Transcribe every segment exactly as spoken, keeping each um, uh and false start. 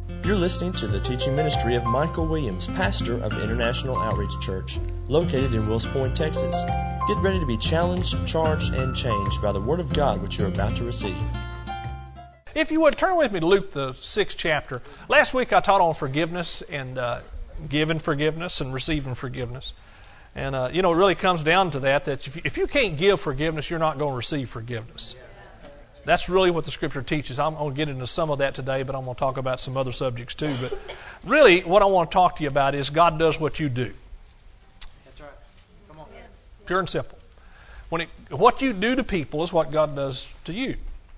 You're listening to the teaching ministry of Michael Williams, pastor of International Outreach Church, located in Wills Point, Texas. Get ready to be challenged, charged, and changed by the Word of God which you're about to receive. If you would, turn with me to Luke, the sixth chapter. Last week I taught on forgiveness and uh, giving forgiveness and receiving forgiveness. And, uh, you know, it really comes down to that, that if you, if you can't give forgiveness, you're not going to receive forgiveness. That's really what the Scripture teaches. I'm going to get into some of that today, but I'm going to talk about some other subjects too. But really, what I want to talk to you about is God does what you do. That's right. Come on. Pure and simple. When it, what you do to people is what God does to you.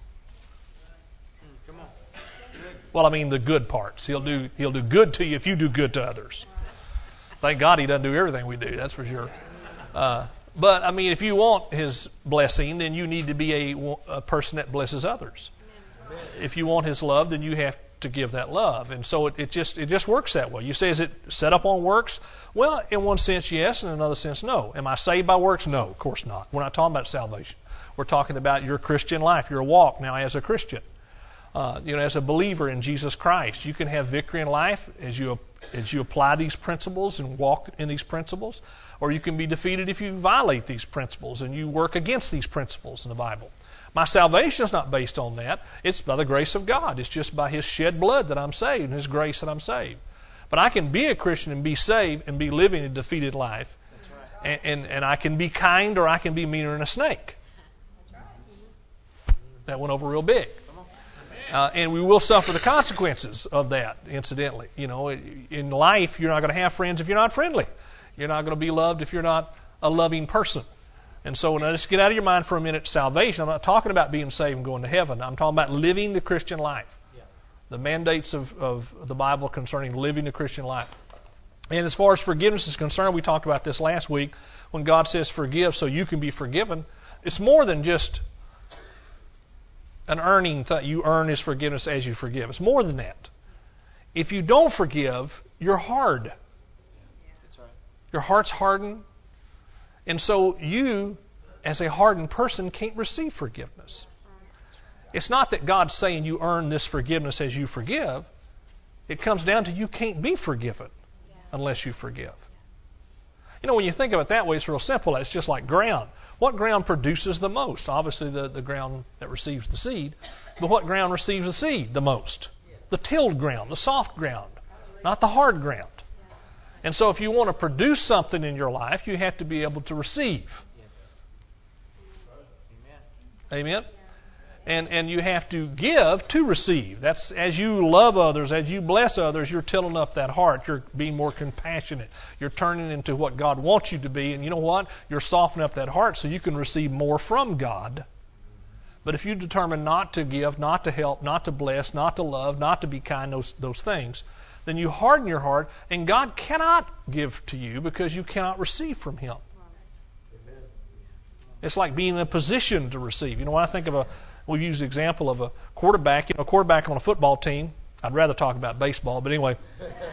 Come on. Well, I mean the good parts. He'll do He'll do good to you if you do good to others. Thank God He doesn't do everything we do. That's for sure. Uh, But, I mean, if you want His blessing, then you need to be a, a person that blesses others. Amen. If you want His love, then you have to give that love. And so it, it just it just works that way. You say, is it set up on works? Well, in one sense, yes. In another sense, no. Am I saved by works? No, of course not. We're not talking about salvation. We're talking about your Christian life, your walk now as a Christian. Uh, you know, as a believer in Jesus Christ, you can have victory in life as you as you apply these principles and walk in these principles, or you can be defeated if you violate these principles and you work against these principles in the Bible. My salvation is not based on that. It's by the grace of God. It's just by His shed blood that I'm saved and His grace that I'm saved. But I can be a Christian and be saved and be living a defeated life, and, and, and I can be kind or I can be meaner than a snake. That went over real big. Uh, and we will suffer the consequences of that, incidentally. You know, in life, you're not going to have friends if you're not friendly. You're not going to be loved if you're not a loving person. And so now just get out of your mind for a minute, salvation. I'm not talking about being saved and going to heaven. I'm talking about living the Christian life. Yeah. The mandates of, of the Bible concerning living the Christian life. And as far as forgiveness is concerned, we talked about this last week. When God says forgive so you can be forgiven, it's more than just an earning thing. You earn His forgiveness as you forgive. It's more than that. If you don't forgive, you're hard. That's right. Your heart's hardened. And so you, as a hardened person, can't receive forgiveness. It's not that God's saying you earn this forgiveness as you forgive. It comes down to you can't be forgiven unless you forgive. You know, when you think of it that way, it's real simple. It's just like ground. What ground produces the most? Obviously, the, the ground that receives the seed. But what ground receives the seed the most? The tilled ground, the soft ground, not the hard ground. And so if you want to produce something in your life, you have to be able to receive. Amen? Amen? And, and you have to give to receive. That's as you love others, as you bless others, you're tilling up that heart. You're being more compassionate. You're turning into what God wants you to be. And you know what? You're softening up that heart so you can receive more from God. But if you determine not to give, not to help, not to bless, not to love, not to be kind, those, those things, then you harden your heart, and God cannot give to you because you cannot receive from Him. Amen. It's like being in a position to receive. You know, when I think of a We've used the example of a quarterback. You know, a quarterback on a football team. I'd rather talk about baseball, but anyway.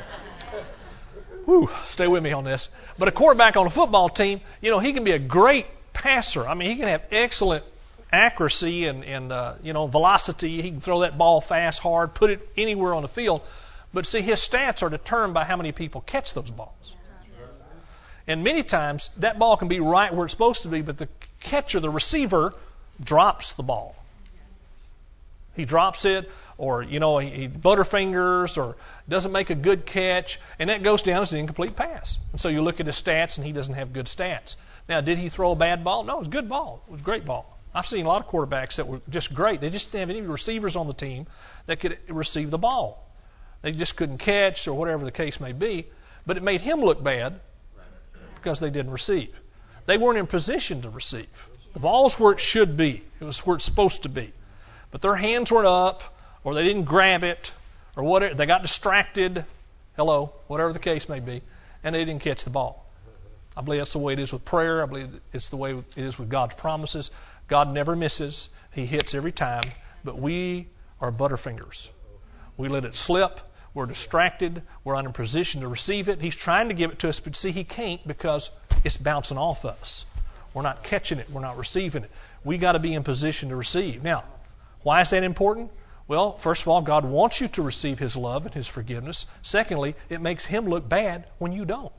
Whew, stay with me on this. But a quarterback on a football team, you know, he can be a great passer. I mean, he can have excellent accuracy and, and uh, you know, velocity. He can throw that ball fast, hard, put it anywhere on the field. But see, his stats are determined by how many people catch those balls. And many times, that ball can be right where it's supposed to be, but the catcher, the receiver, drops the ball. He drops it, or, you know, he, he butterfingers, or doesn't make a good catch, and that goes down as an incomplete pass. And so you look at his stats, and he doesn't have good stats. Now, did he throw a bad ball? No, it was a good ball. It was a great ball. I've seen a lot of quarterbacks that were just great. They just didn't have any receivers on the team that could receive the ball. They just couldn't catch, or whatever the case may be. But it made him look bad because they didn't receive. They weren't in position to receive. The ball's where it should be. It was where it's supposed to be. But their hands weren't up, or they didn't grab it, or whatever. They got distracted, hello, whatever the case may be, and they didn't catch the ball. I believe that's the way it is with prayer. I believe it's the way it is with God's promises. God never misses. He hits every time. But we are butterfingers. We let it slip. We're distracted. We're not in position to receive it. He's trying to give it to us, but see, He can't because it's bouncing off us. We're not catching it. We're not receiving it. We got to be in position to receive. Now, why is that important? Well, first of all, God wants you to receive His love and His forgiveness. Secondly, it makes Him look bad when you don't.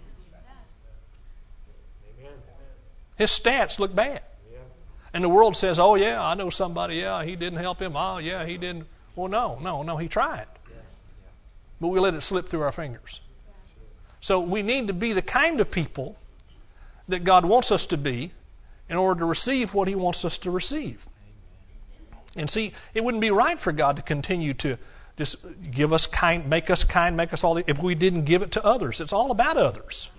His stats look bad. And the world says, oh, yeah, I know somebody, yeah, he didn't help him. Oh, yeah, he didn't. Well, no, no, no, he tried. But we let it slip through our fingers. So we need to be the kind of people that God wants us to be in order to receive what He wants us to receive. And see, it wouldn't be right for God to continue to just give us kind, make us kind, make us all the, if we didn't give it to others. It's all about others.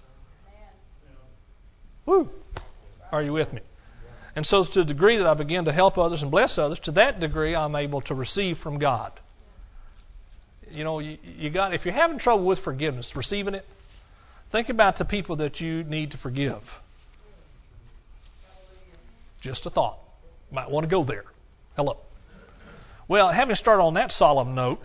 Woo! Are you with me? And so to the degree that I begin to help others and bless others, to that degree I'm able to receive from God. You know, you, you got if you're having trouble with forgiveness, receiving it, think about the people that you need to forgive. Just a thought. Might want to go there. Hello. Well, having started on that solemn note,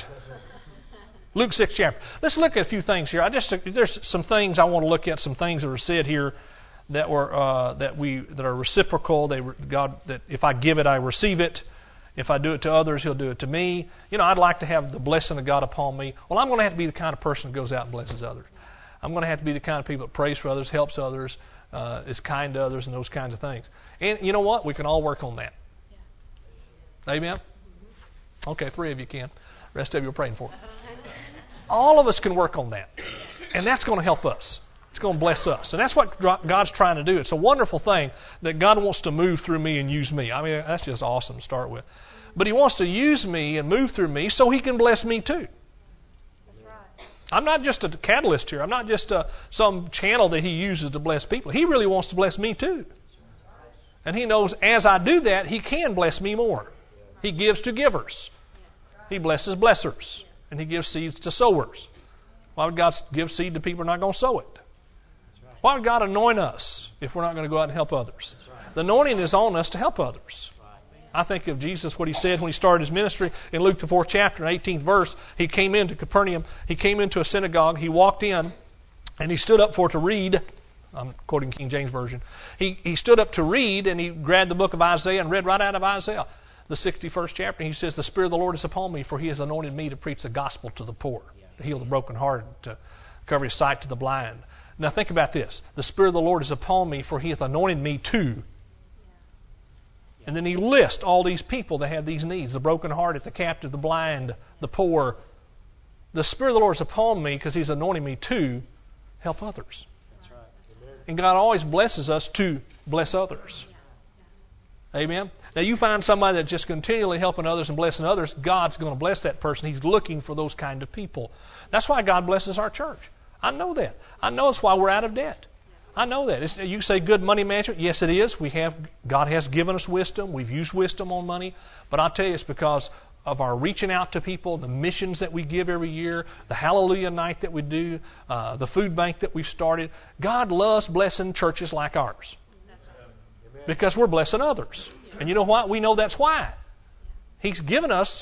Luke sixth chapter. Let's look at a few things here. I just there's some things I want to look at. Some things that are said here that were uh, that we that are reciprocal. They God that if I give it, I receive it. If I do it to others, He'll do it to me. You know, I'd like to have the blessing of God upon me. Well, I'm going to have to be the kind of person that goes out and blesses others. I'm going to have to be the kind of people that prays for others, helps others, uh, is kind to others, and those kinds of things. And you know what? We can all work on that. Yeah. Amen? Okay, three of you can. The rest of you are praying for it. All of us can work on that. And that's going to help us. It's going to bless us. And that's what God's trying to do. It's a wonderful thing that God wants to move through me and use me. I mean, that's just awesome to start with. But He wants to use me and move through me so He can bless me too. That's right. I'm not just a catalyst here. I'm not just a, some channel that He uses to bless people. He really wants to bless me too. And He knows as I do that, He can bless me more. He gives to givers. He blesses blessers. And He gives seeds to sowers. Why would God give seed to people who are not going to sow it? Why would God anoint us if we're not going to go out and help others? The anointing is on us to help others. I think of Jesus, what He said when He started His ministry in Luke the fourth chapter, eighteenth verse. He came into Capernaum. He came into a synagogue. He walked in and He stood up for to read. I'm quoting King James Version. He, he stood up to read and He grabbed the book of Isaiah and read right out of Isaiah, the sixty-first chapter. He says, the Spirit of the Lord is upon me, for He has anointed me to preach the gospel to the poor, to heal the brokenhearted, to cover His sight to the blind. Now think about this. The Spirit of the Lord is upon me, for He hath anointed me to. And then He lists all these people that have these needs. The brokenhearted, the captive, the blind, the poor. The Spirit of the Lord is upon me because He's anointing me to help others. That's right. And God always blesses us to bless others. Amen? Now you find somebody that's just continually helping others and blessing others, God's going to bless that person. He's looking for those kind of people. That's why God blesses our church. I know that. I know it's why we're out of debt. I know that. It's, you say good money management. Yes, it is. We have God has given us wisdom. We've used wisdom on money. But I'll tell you, it's because of our reaching out to people, the missions that we give every year, the Hallelujah Night that we do, uh, the food bank that we've started. God loves blessing churches like ours. Because we're blessing others. And you know what? We know that's why. He's given us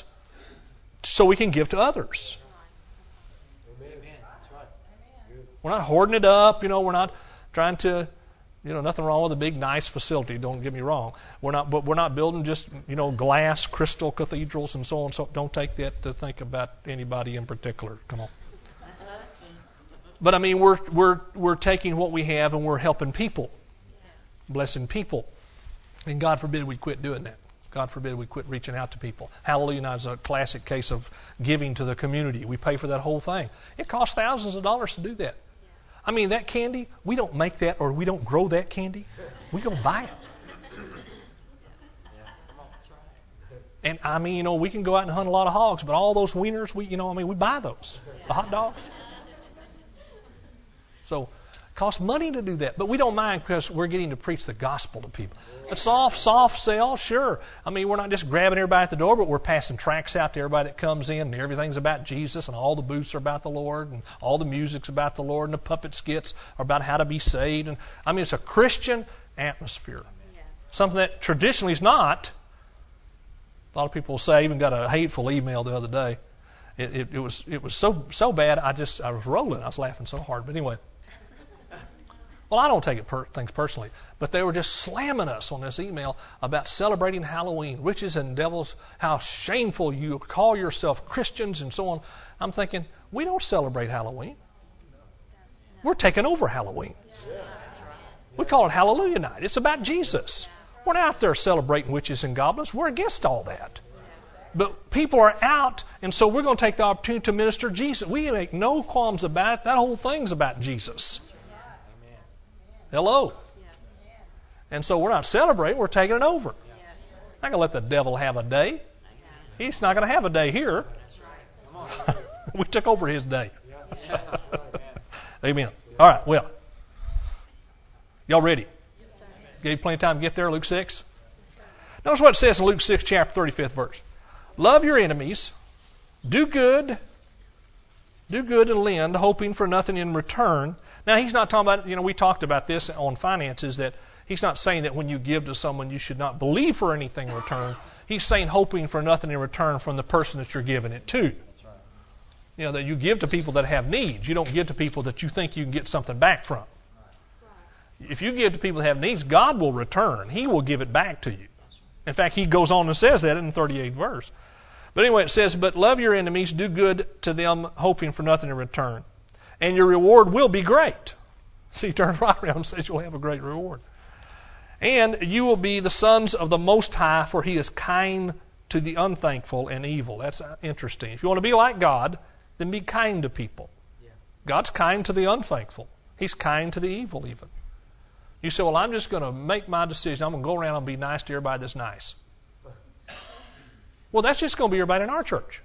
so we can give to others. We're not hoarding it up, you know, we're not trying to, you know, nothing wrong with a big, nice facility, don't get me wrong. We're not, but we're not building just, you know, glass, crystal cathedrals and so on. So don't take that to think about anybody in particular. Come on. But I mean, we're, we're, we're taking what we have and we're helping people, blessing people. And God forbid we quit doing that. God forbid we quit reaching out to people. Hallelujah Night is a classic case of giving to the community. We pay for that whole thing. It costs thousands of dollars to do that. I mean, that candy, we don't make that or we don't grow that candy. We go buy it. And I mean, you know, we can go out and hunt a lot of hogs, but all those wieners, we, you know, I mean, we buy those. The hot dogs. So it costs money to do that, but we don't mind because we're getting to preach the gospel to people. A soft, soft sell, sure. I mean, we're not just grabbing everybody at the door, but we're passing tracts out to everybody that comes in, and everything's about Jesus, and all the booths are about the Lord, and all the music's about the Lord, and the puppet skits are about how to be saved. And I mean, it's a Christian atmosphere. Yeah. Something that traditionally is not. A lot of people will say, I even got a hateful email the other day. It, it, it was it was so so bad, I just I was rolling. I was laughing so hard. But anyway. Well, I don't take it per- things personally, but they were just slamming us on this email about celebrating Halloween, witches and devils, how shameful you call yourself Christians and so on. I'm thinking, we don't celebrate Halloween. We're taking over Halloween. We call it Hallelujah Night. It's about Jesus. We're not out there celebrating witches and goblins. We're against all that. But people are out, and so we're going to take the opportunity to minister Jesus. We make no qualms about it. That whole thing's about Jesus. Hello. And so we're not celebrating, we're taking it over. I'm not going to let the devil have a day. He's not going to have a day here. We took over his day. Amen. All right, well. Y'all ready? Gave you plenty of time to get there, Luke six. Notice what it says in Luke six, chapter thirty-fifth verse. Love your enemies, do good, do good and lend, hoping for nothing in return. Now, he's not talking about, you know, we talked about this on finances, that he's not saying that when you give to someone you should not believe for anything in return. He's saying hoping for nothing in return from the person that you're giving it to. That's right. You know, that you give to people that have needs. You don't give to people that you think you can get something back from. Right. If you give to people that have needs, God will return. He will give it back to you. In fact, he goes on and says that in the thirty-eighth verse. But anyway, it says, but love your enemies, do good to them, hoping for nothing in return. And your reward will be great. See, he turns right around and says you'll have a great reward. And you will be the sons of the Most High, for He is kind to the unthankful and evil. That's interesting. If you want to be like God, then be kind to people. Yeah. God's kind to the unthankful. He's kind to the evil even. You say, well, I'm just going to make my decision. I'm going to go around and be nice to everybody that's nice. Well, that's just going to be everybody in our church.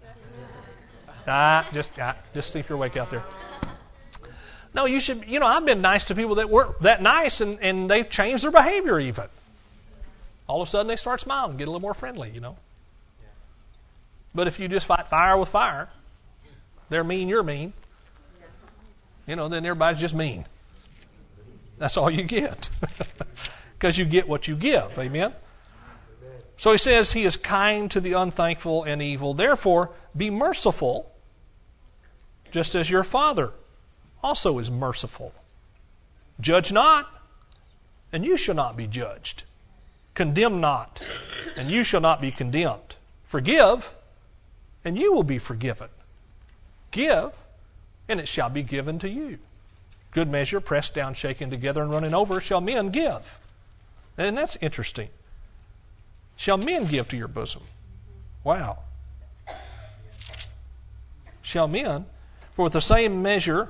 Ah, just, ah, just see if you're awake out there. No, you should, you know, I've been nice to people that weren't that nice, and, and they've changed their behavior even. All of a sudden they start smiling, get a little more friendly, you know. But if you just fight fire with fire, they're mean, you're mean, you know, then everybody's just mean. That's all you get. Because you get what you give. Amen? So he says he is kind to the unthankful and evil. Therefore, be merciful, just as your Father also is merciful. Judge not, and you shall not be judged. Condemn not, and you shall not be condemned. Forgive, and you will be forgiven. Give, and it shall be given to you. Good measure, pressed down, shaken together, and running over, shall men give. And that's interesting. Shall men give to your bosom? Wow. Shall men, for with the same measure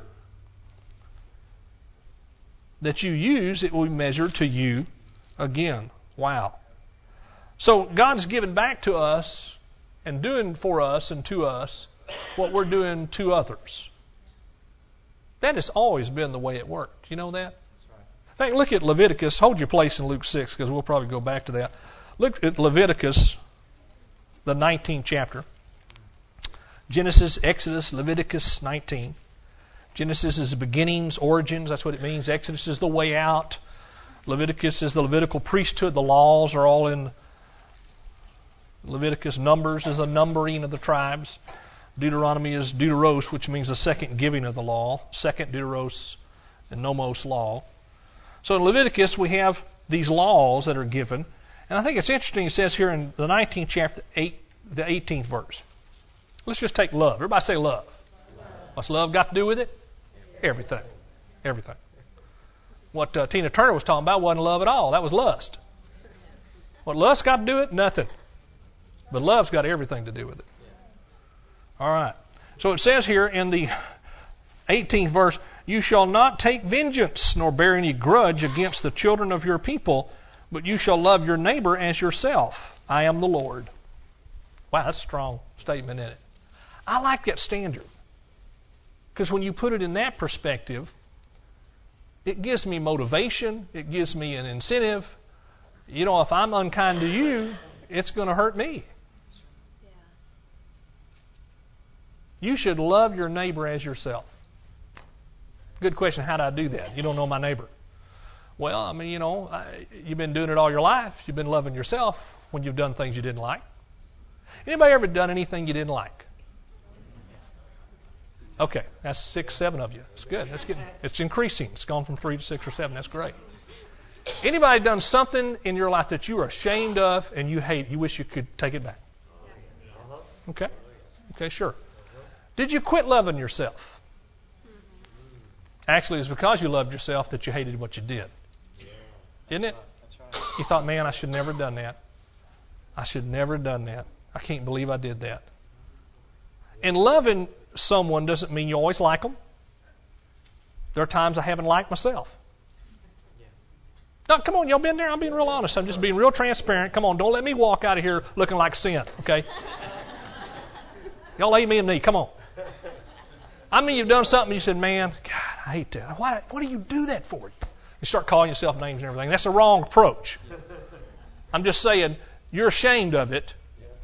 that you use, it will be measured to you again. Wow. So God's given back to us and doing for us and to us what we're doing to others. That has always been the way it worked. You know that? In fact, look at Leviticus. Hold your place in Luke six, because we'll probably go back to that. Look at Leviticus, the nineteenth chapter. Genesis, Exodus, Leviticus nineteen. Genesis is the beginnings, origins. That's what it means. Exodus is the way out. Leviticus is the Levitical priesthood. The laws are all in Leviticus. Numbers is the numbering of the tribes. Deuteronomy is Deuteros, which means the second giving of the law. Second Deuteros and Nomos law. So in Leviticus we have these laws that are given. And I think it's interesting, it says here in the nineteenth chapter, eight, the eighteenth verse. Let's just take love. Everybody say love. Love. What's love got to do with it? Everything. Everything. What uh, Tina Turner was talking about wasn't love at all. That was lust. What lust got to do with it? Nothing. But love's got everything to do with it. All right. So it says here in the eighteenth verse, you shall not take vengeance nor bear any grudge against the children of your people, but you shall love your neighbor as yourself. I am the Lord. Wow, that's a strong statement in it. I like that standard. Because when you put it in that perspective, it gives me motivation. It gives me an incentive. You know, if I'm unkind to you, it's going to hurt me. You should love your neighbor as yourself. Good question. How do I do that? You don't know my neighbor. Well, I mean, you know, I, you've been doing it all your life. You've been loving yourself when you've done things you didn't like. Anybody ever done anything you didn't like? Okay, that's six, seven of you. It's good. That's getting, it's increasing. It's gone from three to six or seven. That's great. Anybody done something in your life that you are ashamed of and you hate? You wish you could take it back? Okay. Okay, sure. Did you quit loving yourself? Actually, it's because you loved yourself that you hated what you did. Isn't it? You thought, man, I should never have done that. I should never have done that. I can't believe I did that. And loving someone doesn't mean you always like them. There are times I haven't liked myself. No, come on, y'all been there? I'm being real honest. I'm just being real transparent. Come on, don't let me walk out of here looking like sin, okay? Y'all lay me and me. Come on. I mean, you've done something and you said, man, God, I hate that. Why, what do you do that for? You start calling yourself names and everything. That's the wrong approach. I'm just saying, you're ashamed of it.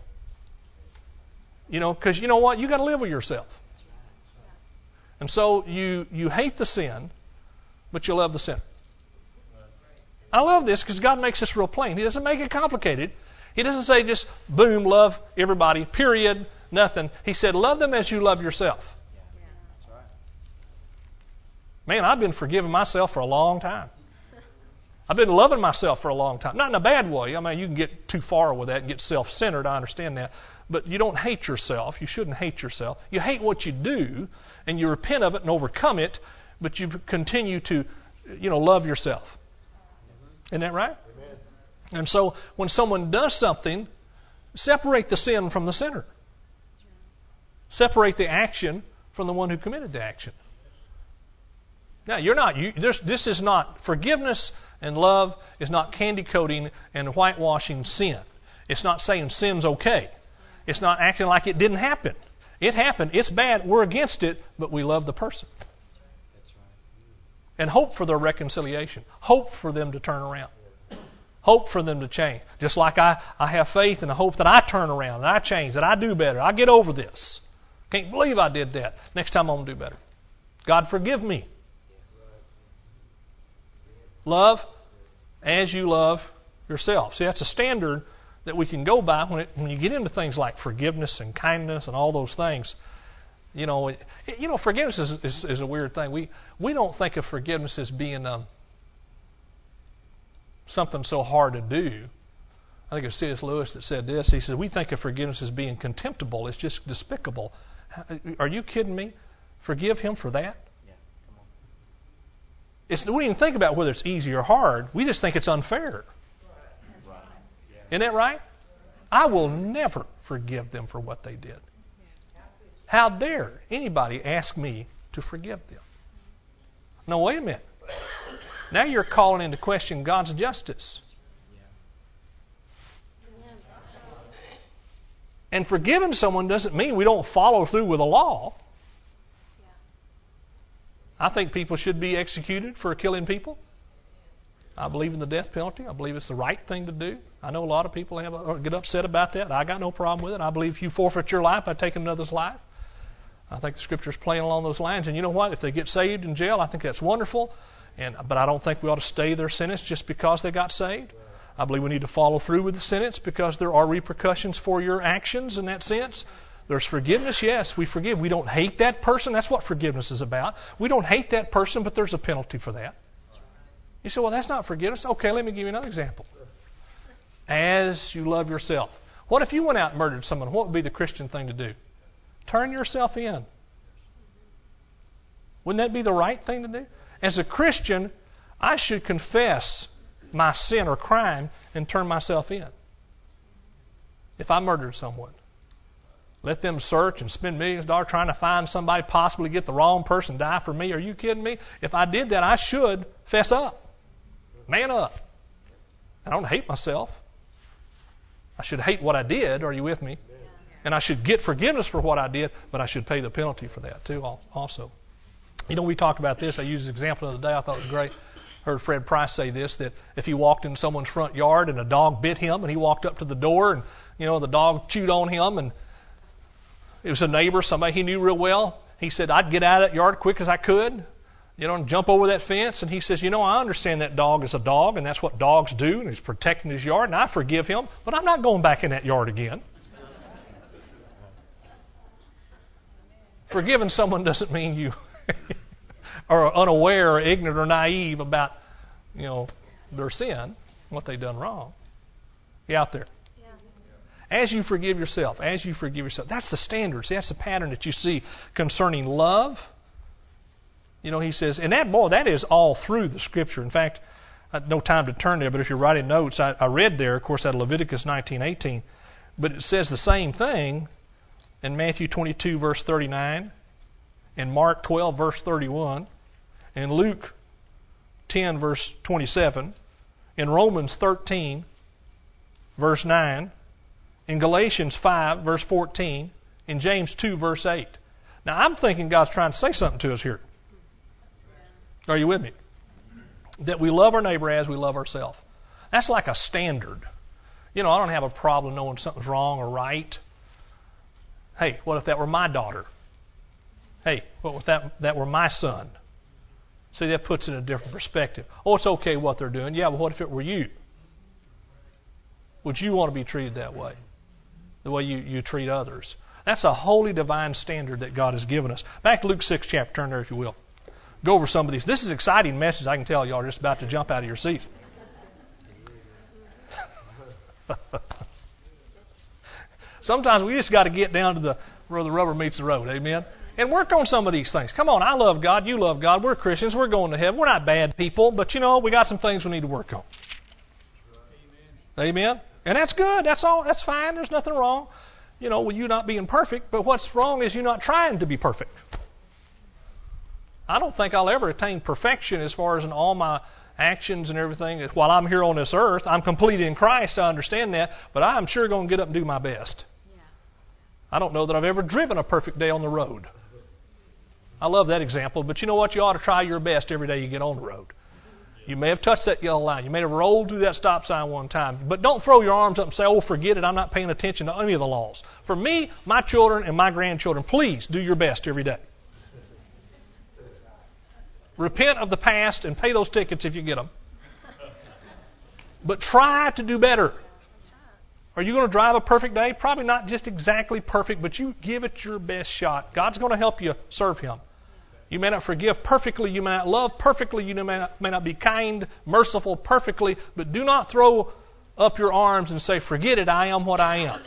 You know, because you know what? You got to live with yourself. And so you, you hate the sin, but you love the sinner. I love this because God makes this real plain. He doesn't make it complicated. He doesn't say just, boom, love everybody, period, nothing. He said, love them as you love yourself. Yeah, that's right. Man, I've been forgiving myself for a long time. I've been loving myself for a long time. Not in a bad way. I mean, you can get too far with that and get self-centered. I understand that. But you don't hate yourself. You shouldn't hate yourself. You hate what you do, and you repent of it and overcome it, but you continue to, you know, love yourself. Isn't that right? Amen. And so when someone does something, separate the sin from the sinner. Separate the action from the one who committed the action. Now, you're not. You, this is not forgiveness and love is not candy coating and whitewashing sin. It's not saying sin's okay. It's not acting like it didn't happen. It happened. It's bad. We're against it, but we love the person. And hope for their reconciliation. Hope for them to turn around. Hope for them to change. Just like I, I have faith and hope that I turn around, that I change, that I do better. I get over this. Can't believe I did that. Next time I'm going to do better. God, forgive me. Love as you love yourself. See, that's a standard that we can go by when, it, when you get into things like forgiveness and kindness and all those things. You know, it, you know, forgiveness is, is, is a weird thing. We we don't think of forgiveness as being um, something so hard to do. I think it was C S Lewis that said this. He said, we think of forgiveness as being contemptible. It's just despicable. Are you kidding me? Forgive him for that? Yeah, come on. It's, we don't even think about whether it's easy or hard. We just think it's unfair. Right. Yeah. Isn't that right? I will never forgive them for what they did. How dare anybody ask me to forgive them? No, wait a minute. Now you're calling into question God's justice. And forgiving someone doesn't mean we don't follow through with the law. I think people should be executed for killing people. I believe in the death penalty. I believe it's the right thing to do. I know a lot of people have get upset about that. I got no problem with it. I believe if you forfeit your life by taking another's life. I think the Scripture's playing along those lines. And you know what? If they get saved in jail, I think that's wonderful. And but I don't think we ought to stay their sentence just because they got saved. I believe we need to follow through with the sentence because there are repercussions for your actions in that sense. There's forgiveness, yes, we forgive. We don't hate that person. That's what forgiveness is about. We don't hate that person, but there's a penalty for that. You say, well, that's not forgiveness. Okay, let me give you another example. As you love yourself. What if you went out and murdered someone? What would be the Christian thing to do? Turn yourself in. Wouldn't that be the right thing to do? As a Christian, I should confess my sin or crime and turn myself in. If I murdered someone, let them search and spend millions of dollars trying to find somebody, possibly get the wrong person, die for me. Are you kidding me? If I did that, I should fess up. Man up. I don't hate myself. I should hate what I did. Are you with me? And I should get forgiveness for what I did, but I should pay the penalty for that too also. You know, we talked about this. I used this example the other day. I thought it was great. I heard Fred Price say this, that if he walked in someone's front yard and a dog bit him and he walked up to the door and, you know, the dog chewed on him and it was a neighbor, somebody he knew real well, he said, I'd get out of that yard quick as I could, you know, and jump over that fence. And he says, you know, I understand that dog is a dog and that's what dogs do and he's protecting his yard and I forgive him, but I'm not going back in that yard again. Forgiving someone doesn't mean you are unaware or ignorant or naive about, you know, their sin, what they've done wrong. You out there? As you forgive yourself, as you forgive yourself. That's the standard. See, that's the pattern that you see concerning love. You know, he says, and that, boy, that is all through the Scripture. In fact, I had no time to turn there, but if you're writing notes, I, I read there, of course, out of Leviticus nineteen eighteen, but it says the same thing in Matthew twenty-two, verse thirty-nine, in Mark twelve, verse thirty-one, in Luke ten, verse twenty-seven, in Romans thirteen, verse nine, in Galatians five, verse fourteen, in James two, verse eight. Now, I'm thinking God's trying to say something to us here. Are you with me? That we love our neighbor as we love ourselves. That's like a standard. You know, I don't have a problem knowing something's wrong or right. Hey, what if that were my daughter? Hey, what if that, that were my son? See, that puts it in a different perspective. Oh, it's okay what they're doing. Yeah, but what if it were you? Would you want to be treated that way? The way you, you treat others? That's a holy divine standard that God has given us. Back to Luke six chapter, turn there if you will. Go over some of these. This is an exciting message. I can tell y'all are just about to jump out of your seats. Sometimes we just got to get down to the where the rubber meets the road. Amen? And work on some of these things. Come on, I love God. You love God. We're Christians. We're going to heaven. We're not bad people. But, you know, we got some things we need to work on. Amen? Amen? And that's good. That's all. That's fine. There's nothing wrong, you know, with you not being perfect. But what's wrong is you not trying to be perfect. I don't think I'll ever attain perfection as far as in all my actions and everything. While I'm here on this earth, I'm complete in Christ. I understand that. But I'm sure going to get up and do my best. Yeah. I don't know that I've ever driven a perfect day on the road. I love that example. But you know what? You ought to try your best every day you get on the road. You may have touched that yellow line. You may have rolled through that stop sign one time. But don't throw your arms up and say, oh, forget it. I'm not paying attention to any of the laws. For me, my children, and my grandchildren, please do your best every day. Repent of the past and pay those tickets if you get them. But try to do better. Are you going to drive a perfect day? Probably not just exactly perfect, but you give it your best shot. God's going to help you serve Him. You may not forgive perfectly. You may not love perfectly. You may not, may not be kind, merciful perfectly. But do not throw up your arms and say, forget it, I am what I am.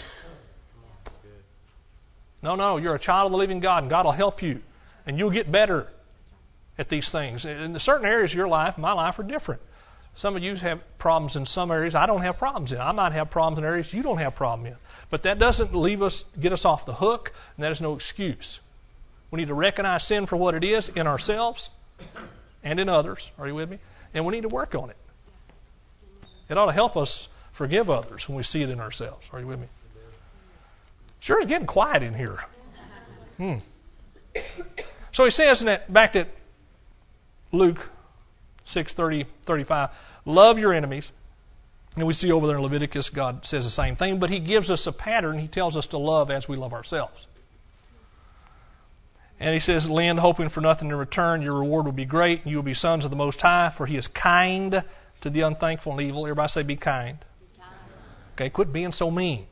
No, no, you're a child of the living God, and God will help you. And you'll get better at these things. In certain areas of your life, my life, are different. Some of you have problems in some areas I don't have problems in. I might have problems in areas you don't have problem in. But that doesn't leave us, get us off the hook, and that is no excuse. We need to recognize sin for what it is in ourselves and in others. Are you with me? And we need to work on it. It ought to help us forgive others when we see it in ourselves. Are you with me? Sure, it's getting quiet in here. Hmm. So he says in that, back to Luke six thirty, thirty-five, love your enemies. And we see over there in Leviticus, God says the same thing, but He gives us a pattern. He tells us to love as we love ourselves. And He says, lend, hoping for nothing in return. Your reward will be great, and you will be sons of the Most High, for He is kind to the unthankful and evil. Everybody say, be kind. Be kind. Okay, quit being so mean.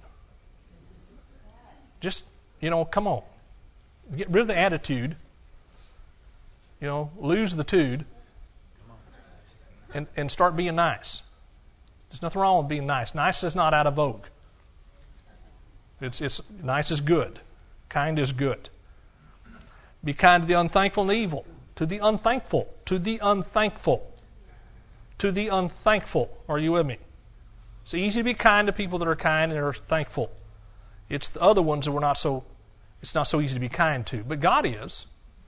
Just, you know, come on. Get rid of the attitude. You know, lose the tude and, and start being nice. There's nothing wrong with being nice. Nice is not out of vogue. It's, it's nice is good. Kind is good. Be kind to the unthankful and evil. To the unthankful. To the unthankful. To the unthankful. Are you with me? It's easy to be kind to people that are kind and are thankful. It's the other ones that we're not so, it's not so easy to be kind to. But God is.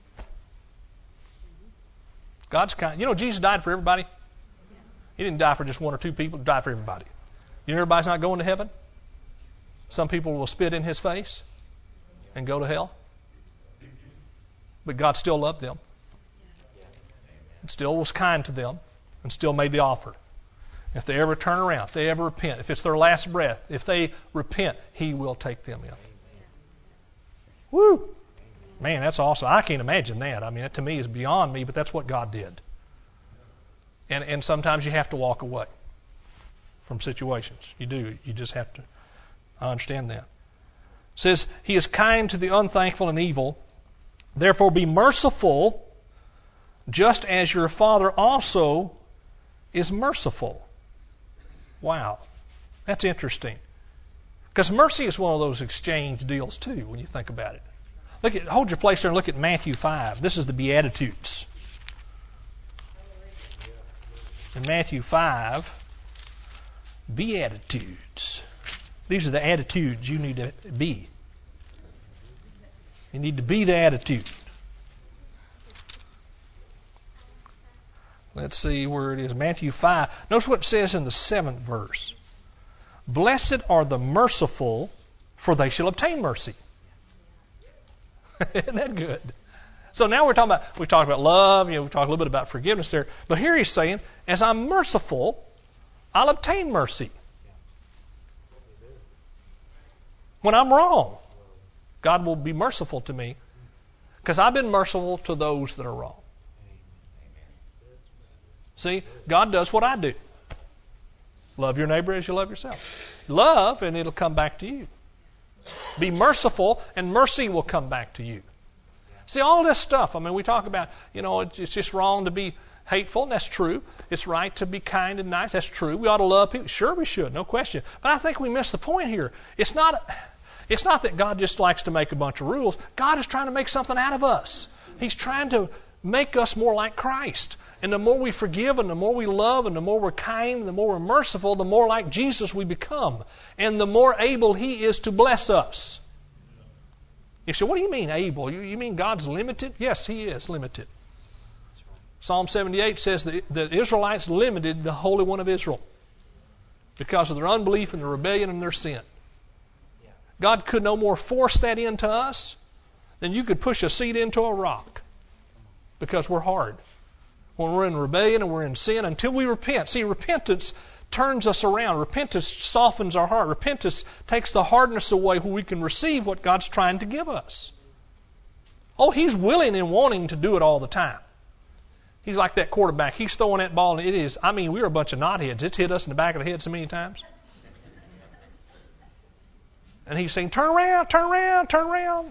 God's kind. You know, Jesus died for everybody. He didn't die for just one or two people. He died for everybody. You know everybody's not going to heaven? Some people will spit in His face and go to hell. But God still loved them. And still was kind to them. And still made the offer. If they ever turn around, if they ever repent, if it's their last breath, if they repent, He will take them in. Woo! Man, that's awesome. I can't imagine that. I mean, that to me is beyond me, but that's what God did. And and sometimes you have to walk away from situations. You do. You just have to. I understand that. It says, He is kind to the unthankful and evil. Therefore be merciful, just as your Father also is merciful. Wow, that's interesting. Because mercy is one of those exchange deals too, when you think about it. Look at, hold your place there and look at Matthew five. This is the Beatitudes. In Matthew five, Beatitudes. These are the attitudes you need to be. You need to be the attitude. Let's see where it is. Matthew five. Notice what it says in the seventh verse. Blessed are the merciful, for they shall obtain mercy. Isn't that good? So now we're talking about, we talked about love, you know, we talked a little bit about forgiveness there. But here he's saying, as I'm merciful, I'll obtain mercy. When I'm wrong, God will be merciful to me because I've been merciful to those that are wrong. See, God does what I do. Love your neighbor as you love yourself. Love, and it'll come back to you. Be merciful, and mercy will come back to you. See, all this stuff, I mean, we talk about, you know, it's just wrong to be hateful, and that's true. It's right to be kind and nice, that's true. We ought to love people. Sure we should, no question. But I think we miss the point here. It's not, it's not that God just likes to make a bunch of rules. God is trying to make something out of us. He's trying to make us more like Christ. And the more we forgive and the more we love and the more we're kind and the more we're merciful, the more like Jesus we become. And the more able He is to bless us. You say, what do you mean able? You, you mean God's limited? Yes, He is limited. Psalm seventy-eight says that the Israelites limited the Holy One of Israel because of their unbelief and their rebellion and their sin. God could no more force that into us than you could push a seed into a rock because we're hard. When we're in rebellion and we're in sin, until we repent. See, repentance turns us around. Repentance softens our heart. Repentance takes the hardness away where we can receive what God's trying to give us. Oh, He's willing and wanting to do it all the time. He's like that quarterback. He's throwing that ball, and it is, I mean, we're a bunch of knotheads. It's hit us in the back of the head so many times. And He's saying, turn around, turn around, turn around.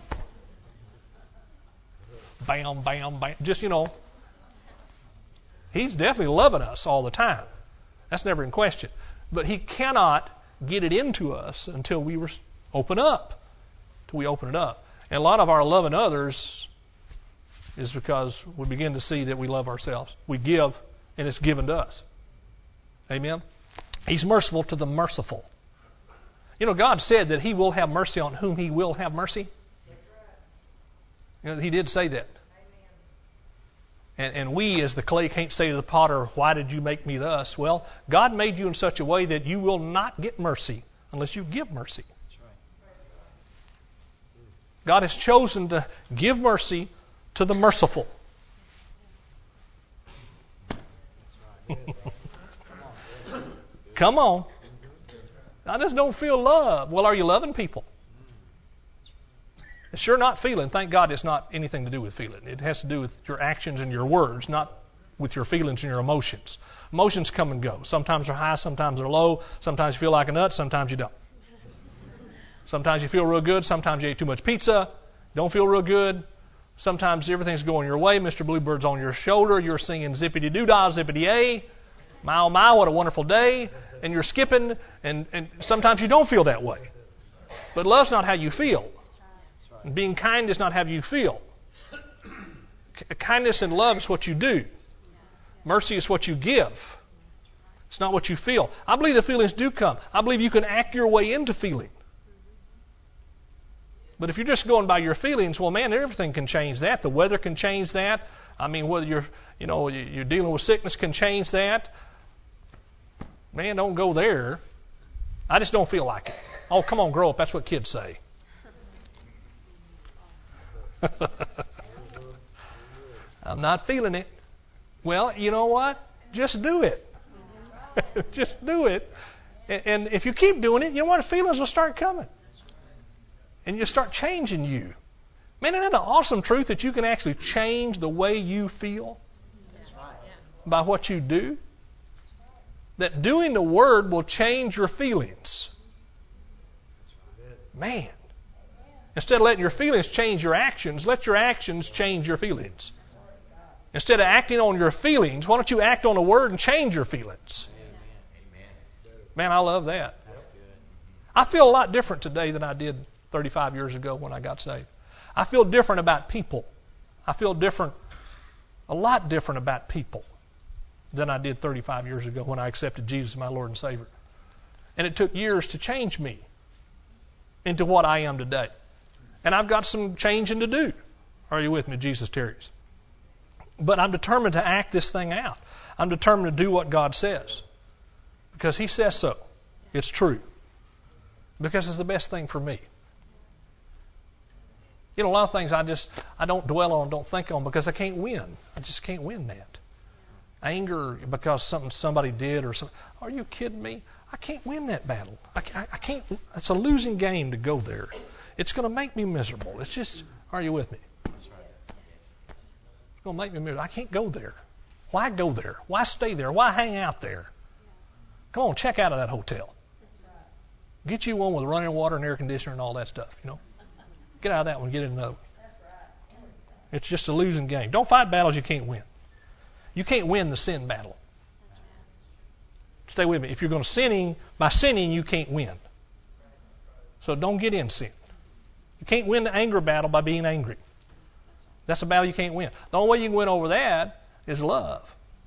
Bam, bam, bam. Just, you know, He's definitely loving us all the time. That's never in question. But He cannot get it into us until we open up. Until we open it up. And a lot of our loving others is because we begin to see that we love ourselves. We give, and it's given to us. Amen? He's merciful to the merciful. You know, God said that He will have mercy on whom He will have mercy. You know, He did say that. And, and we, as the clay, can't say to the potter, why did you make me thus? Well, God made you in such a way that you will not get mercy unless you give mercy. God has chosen to give mercy to the merciful. Come on. I just don't feel love. Well, are you loving people? It's sure not feeling. Thank God it's not anything to do with feeling. It has to do with your actions and your words, not with your feelings and your emotions. Emotions come and go. Sometimes they're high, sometimes they're low. Sometimes you feel like a nut, sometimes you don't. Sometimes you feel real good, sometimes you ate too much pizza, don't feel real good. Sometimes everything's going your way. Mister Bluebird's on your shoulder. You're singing zippity-doo-dah, zippity-a. My, oh, my, what a wonderful day. And you're skipping, and, and sometimes you don't feel that way. But love's not how you feel. And being kind is not how you feel. Kindness and love is what you do. Mercy is what you give. It's not what you feel. I believe the feelings do come. I believe you can act your way into feeling. But if you're just going by your feelings, well, man, everything can change that. The weather can change that. I mean, whether you're, you know, you're dealing with sickness can change that. Man, don't go there. I just don't feel like it. Oh, come on, grow up. That's what kids say. I'm not feeling it. Well, you know what? Just do it. Just do it. And if you keep doing it, you know what? Feelings will start coming. And you'll start changing you. Man, isn't that an awesome truth that you can actually change the way you feel by what you do? That doing the Word will change your feelings. Man. Instead of letting your feelings change your actions, let your actions change your feelings. Instead of acting on your feelings, why don't you act on the Word and change your feelings? Man, I love that. I feel a lot different today than I did thirty-five years ago when I got saved. I feel different about people. I feel different, a lot different about people than I did thirty-five years ago when I accepted Jesus as my Lord and Savior. And it took years to change me into what I am today. And I've got some changing to do. Are you with me? Jesus tarries. But I'm determined to act this thing out. I'm determined to do what God says. Because He says so. It's true. Because it's the best thing for me. You know, a lot of things I just, I don't dwell on, don't think on because I can't win. I just can't win that. Anger because something somebody did or something. Are you kidding me? I can't win that battle. I, I, I can't. It's a losing game to go there. It's going to make me miserable. It's just, are you with me? It's going to make me miserable. I can't go there. Why go there? Why stay there? Why hang out there? Come on, check out of that hotel. Get you one with running water and air conditioner and all that stuff, you know. Get out of that one, get in another one. It's just a losing game. Don't fight battles you can't win. You can't win the sin battle. Stay with me. If you're going to sinning, by sinning you can't win. So don't get in sin. You can't win the anger battle by being angry. That's a battle you can't win. The only way you can win over that is love.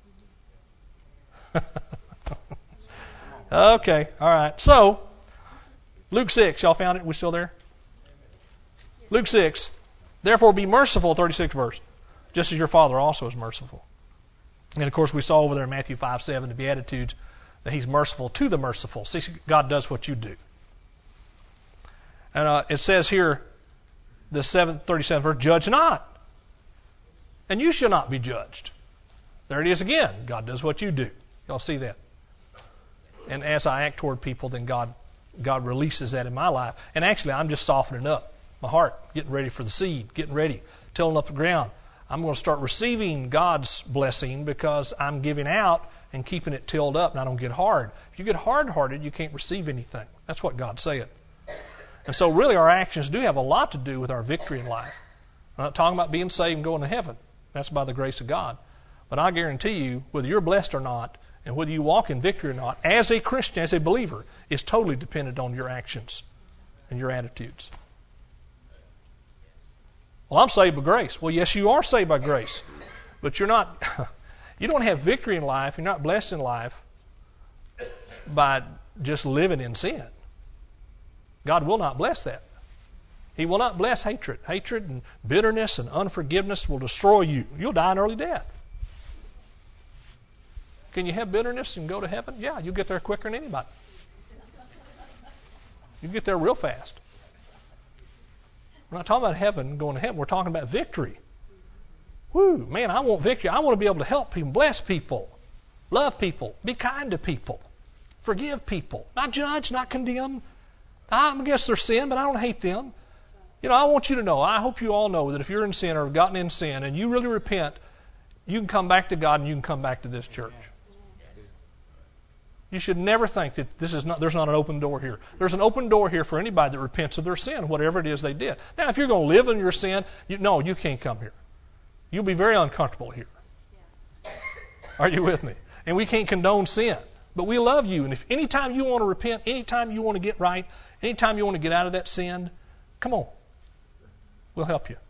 Okay, all right. So, Luke six, y'all found it? We still there? Luke six, therefore be merciful, thirty-sixth verse, just as your Father also is merciful. And of course we saw over there in Matthew five seven, the Beatitudes, that He's merciful to the merciful. See, God does what you do. And uh, it says here, the thirty-seventh verse, judge not, and you shall not be judged. There it is again. God does what you do. Y'all see that? And as I act toward people, then God, God releases that in my life. And actually, I'm just softening up my heart, getting ready for the seed, getting ready, tilling up the ground. I'm going to start receiving God's blessing because I'm giving out and keeping it tilled up and I don't get hard. If you get hard-hearted, you can't receive anything. That's what God's saying. And so really our actions do have a lot to do with our victory in life. I'm not talking about being saved and going to heaven. That's by the grace of God. But I guarantee you, whether you're blessed or not, and whether you walk in victory or not, as a Christian, as a believer, is totally dependent on your actions and your attitudes. Well, I'm saved by grace. Well, yes, you are saved by grace. But you're not, you don't have victory in life, you're not blessed in life by just living in sin. God will not bless that. He will not bless hatred. Hatred and bitterness and unforgiveness will destroy you. You'll die an early death. Can you have bitterness and go to heaven? Yeah, you'll get there quicker than anybody. You get there real fast. We're not talking about heaven, going to heaven. We're talking about victory. Woo, man, I want victory. I want to be able to help people, bless people, love people, be kind to people, forgive people, not judge, not condemn. I'm against their sin, but I don't hate them. You know, I want you to know, I hope you all know that if you're in sin or have gotten in sin and you really repent, you can come back to God and you can come back to this church. You should never think that this is not. There's not an open door here. There's an open door here for anybody that repents of their sin, whatever it is they did. Now, if you're going to live in your sin, you, no, you can't come here. You'll be very uncomfortable here. Are you with me? And we can't condone sin. But we love you. And if anytime you want to repent, anytime you want to get right, anytime you want to get out of that sin, come on. We'll help you.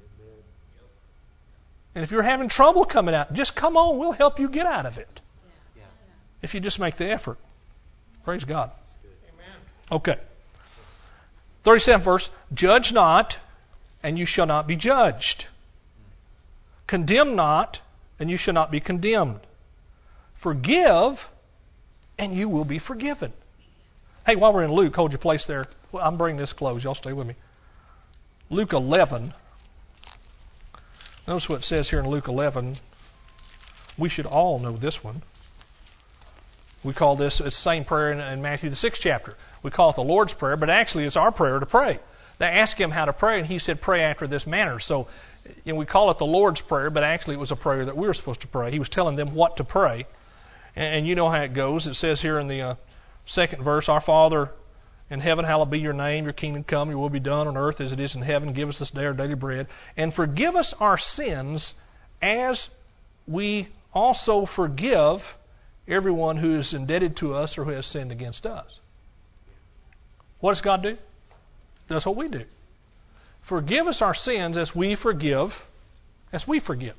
And if you're having trouble coming out, just come on. We'll help you get out of it. If you just make the effort. Praise God. Okay. thirty-seventh verse. Judge not, and you shall not be judged. Condemn not, and you shall not be condemned. Forgive, and you will be forgiven. Hey, while we're in Luke, hold your place there. Well, I'm bringing this close. Y'all stay with me. Luke eleven. Notice what it says here in Luke eleven. We should all know this one. We call this, it's the same prayer in, in Matthew, the sixth chapter. We call it the Lord's Prayer, but actually it's our prayer to pray. They asked Him how to pray, and He said, pray after this manner. So you know, we call it the Lord's Prayer, but actually it was a prayer that we were supposed to pray. He was telling them what to pray. And, and you know how it goes. It says here in the uh, second verse, Our Father, In heaven, hallowed be your name, your kingdom come, your will be done on earth as it is in heaven. Give us this day our daily bread. And forgive us our sins as we also forgive everyone who is indebted to us or who has sinned against us. What does God do? That's what we do. Forgive us our sins as we forgive, as we forgive.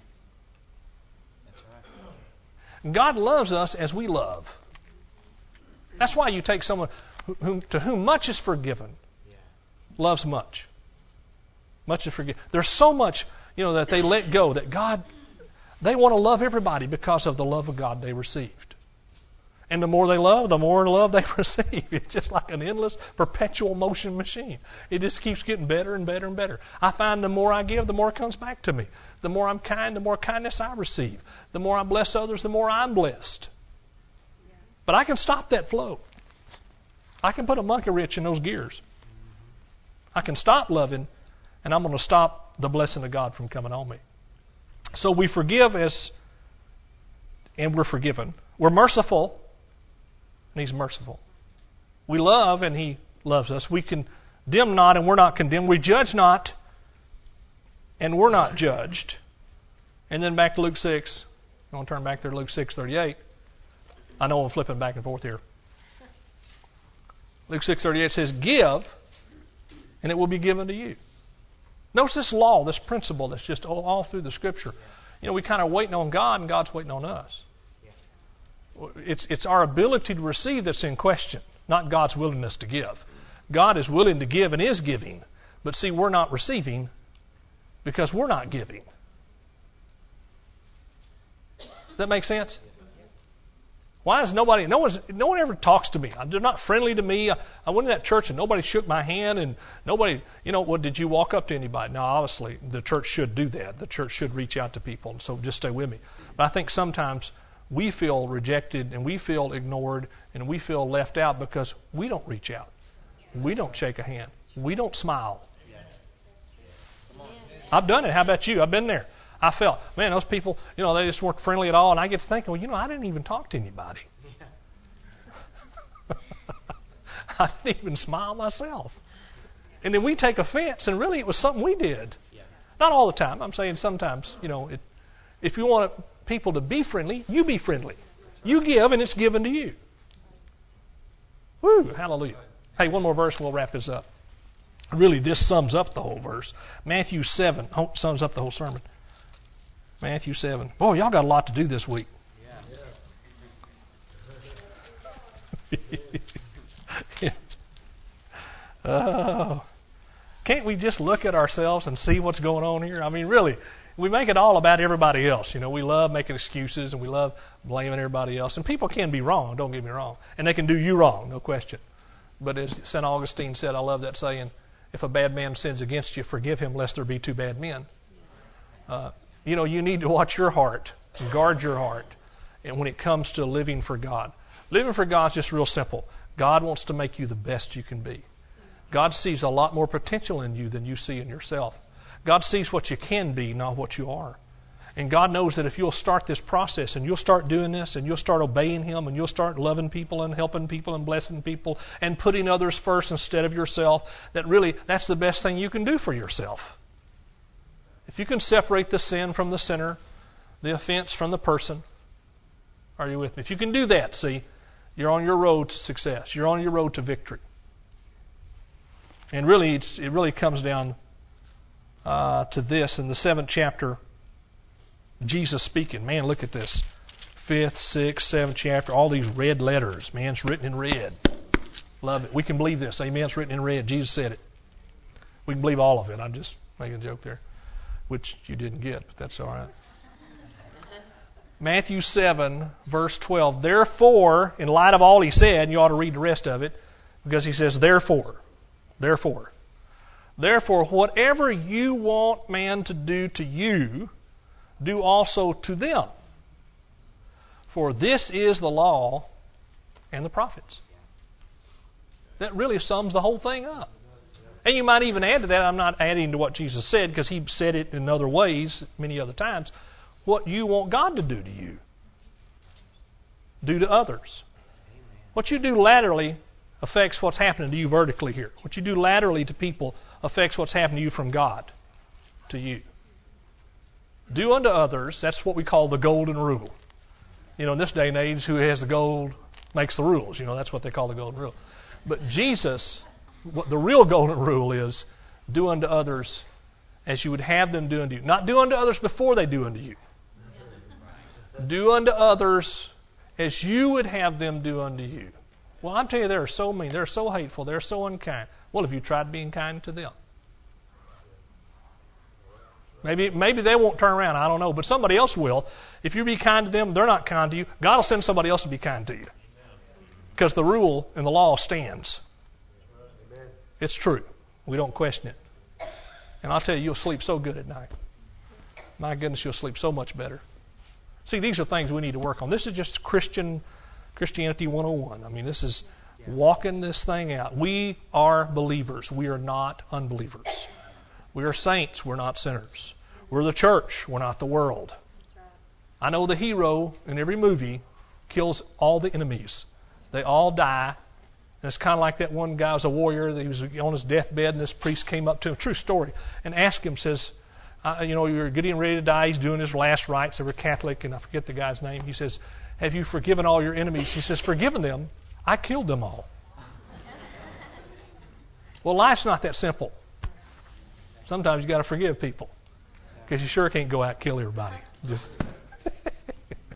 God loves us as we love. That's why you take someone whom, to whom much is forgiven, loves much. Much is forgiven. There's so much, you know, that they let go, that God, they want to love everybody because of the love of God they received. And the more they love, the more love they receive. It's just like an endless, perpetual motion machine. It just keeps getting better and better and better. I find the more I give, the more it comes back to me. The more I'm kind, the more kindness I receive. The more I bless others, the more I'm blessed. But I can stop that flow. I can put a monkey wrench in those gears. I can stop loving, and I'm going to stop the blessing of God from coming on me. So we forgive as, and we're forgiven. We're merciful, and He's merciful. We love, and He loves us. We condemn not, and we're not condemned. We judge not, and we're not judged. And then back to Luke six. I'm going to turn back there to Luke six thirty-eight. I know I'm flipping back and forth here. Luke six thirty-eight says, give, and it will be given to you. Notice this law, this principle that's just all, all through the Scripture. You know, we kind of waiting on God, and God's waiting on us. It's, it's our ability to receive that's in question, not God's willingness to give. God is willing to give and is giving. But see, we're not receiving because we're not giving. Does that make sense? Why is nobody, no, one's, no one ever talks to me. They're not friendly to me. I, I went to that church and nobody shook my hand and nobody, you know, well, did you walk up to anybody? No, obviously, the church should do that. The church should reach out to people, and so just stay with me. But I think sometimes we feel rejected and we feel ignored and we feel left out because we don't reach out. We don't shake a hand. We don't smile. I've done it. How about you? I've been there. I felt, man, those people, you know, they just weren't friendly at all. And I get to thinking, well, you know, I didn't even talk to anybody. I didn't even smile myself. And then we take offense, and really it was something we did. Not all the time. I'm saying sometimes, you know, it, if you want people to be friendly, you be friendly. You give, and it's given to you. Woo, hallelujah. Hey, one more verse, and we'll wrap this up. Really, this sums up the whole verse. Matthew seven sums up the whole sermon. Matthew seven. Boy, y'all got a lot to do this week. Yeah. Oh. Can't we just look at ourselves and see what's going on here? I mean, really, we make it all about everybody else. You know, we love making excuses and we love blaming everybody else. And people can be wrong, don't get me wrong. And they can do you wrong, no question. But as Saint Augustine said, I love that saying, if a bad man sins against you, forgive him lest there be two bad men. Uh, you know, you need to watch your heart and guard your heart. And when it comes to living for God. Living for God is just real simple. God wants to make you the best you can be. God sees a lot more potential in you than you see in yourself. God sees what you can be, not what you are. And God knows that if you'll start this process and you'll start doing this and you'll start obeying Him and you'll start loving people and helping people and blessing people and putting others first instead of yourself, that really that's the best thing you can do for yourself. If you can separate the sin from the sinner, the offense from the person, are you with me? If you can do that, see, you're on your road to success. You're on your road to victory. And really, it's, it really comes down uh, to this in the seventh chapter. Jesus speaking. Man, look at this. Fifth, sixth, seventh chapter. All these red letters. Man, it's written in red. Love it. We can believe this. Amen. It's written in red. Jesus said it. We can believe all of it. I'm just making a joke there, which you didn't get, but that's all right. Matthew seven, verse twelve. Therefore, in light of all He said, and you ought to read the rest of it, because He says, therefore, therefore, therefore, whatever you want man to do to you, do also to them. For this is the law and the prophets. That really sums the whole thing up. And you might even add to that, I'm not adding to what Jesus said, because He said it in other ways many other times, what you want God to do to you. Do to others. What you do laterally affects what's happening to you vertically here. What you do laterally to people affects what's happening to you from God to you. Do unto others, that's what we call the golden rule. You know, in this day and age, who has the gold makes the rules. You know, that's what they call the golden rule. But Jesus, what the real golden rule is, do unto others as you would have them do unto you. Not do unto others before they do unto you. Do unto others as you would have them do unto you. Well, I'm telling you, they're so mean. They're so hateful. They're so unkind. Well, have you tried being kind to them? Maybe maybe they won't turn around. I don't know. But somebody else will. If you be kind to them, they're not kind to you. God will send somebody else to be kind to you. Because the rule and the law stands. It's true. We don't question it. And I'll tell you, you'll sleep so good at night. My goodness, you'll sleep so much better. See, these are things we need to work on. This is just Christian Christianity one oh one. I mean, this is walking this thing out. We are believers. We are not unbelievers. We are saints. We're not sinners. We're the church. We're not the world. I know the hero in every movie kills all the enemies. They all die. And it's kind of like that one guy was a warrior. He was on his deathbed, and this priest came up to him, true story, and asked him, says, uh, you know, you're getting ready to die. He's doing his last rites. They were Catholic, and I forget the guy's name. He says, have you forgiven all your enemies? He says, forgiven them? I killed them all. Well, life's not that simple. Sometimes you got to forgive people because you sure can't go out and kill everybody. Just